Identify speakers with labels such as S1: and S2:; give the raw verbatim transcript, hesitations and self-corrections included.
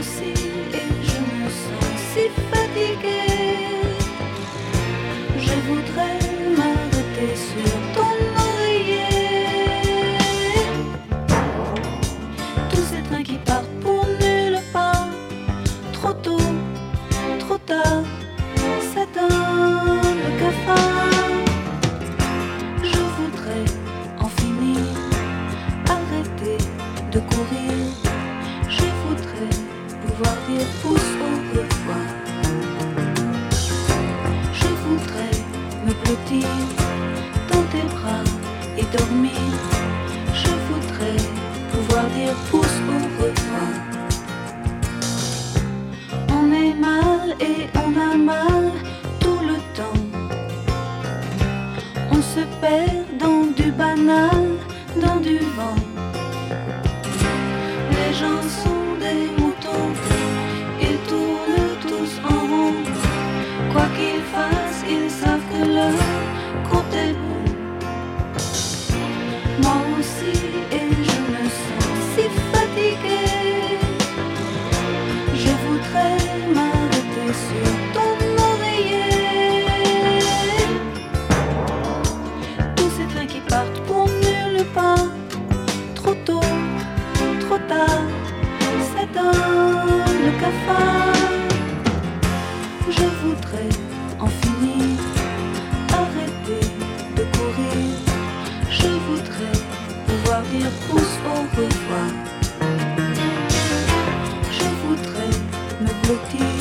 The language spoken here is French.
S1: aussi, et je me sens si fatiguée. Je voudrais m'arrêter sur ton oreiller. Tous ces trains qui partent pour nulle part, trop tôt, trop tard, ça donne le cafard. Je voudrais en finir, arrêter de courir. Je voudrais pouvoir dire tous au revoir. Je voudrais me blottir dans tes bras et dormir. Je voudrais pouvoir dire tous au revoir. On est mal et on a mal tout le temps. On se perd dans du banal, dans du vent. Les gens sont des moutons, ils tournent tous en rond. Quoi qu'ils fassent, ils savent que leur compte est bon. Moi aussi, et je me sens si fatiguée. Je voudrais m'arrêter sur ton oreiller. Tous ces trains qui partent pour nulle part, trop tôt, trop tard, ça donne le cafard. Je voudrais en finir, arrêter de courir. Je voudrais pouvoir dire tous au revoir. Je voudrais me blottir